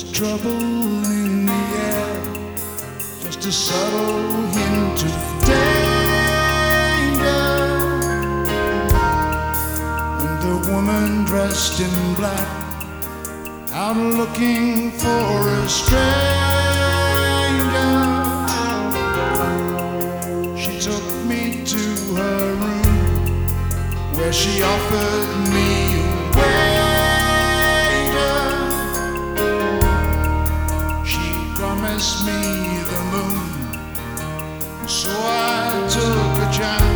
trouble in the air, just a subtle hint of danger. And the woman dressed in black, out looking for a stranger. She took me to her room, where she offered me a wager. She promised me the moon, so I took a chance.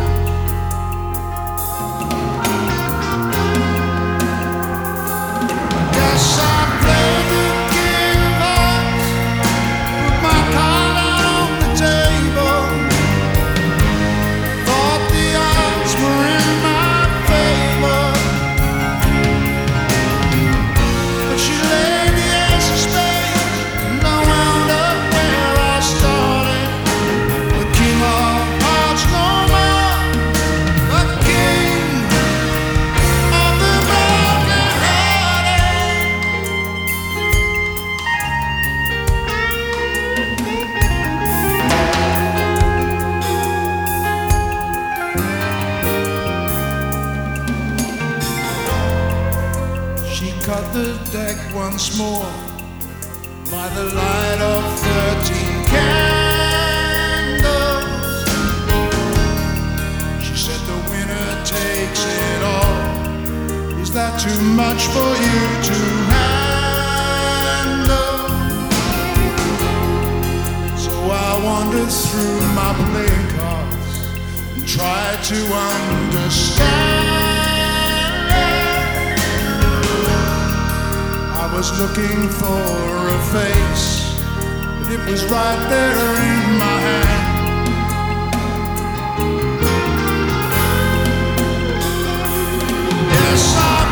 Yes, I played the game of hearts, put my card out on the table, thought the odds were in my favor, but she laid the ace of spades, and I wound up where I started. The king of hearts no more, the king of the broken hearted. She cut the deck once more by the light of 13 candles. She said the winner takes it all. Is that too much for you to handle? So I wandered through my playing cards and tried to understand. I was looking for a face, but it was right there in my hand. Yes, I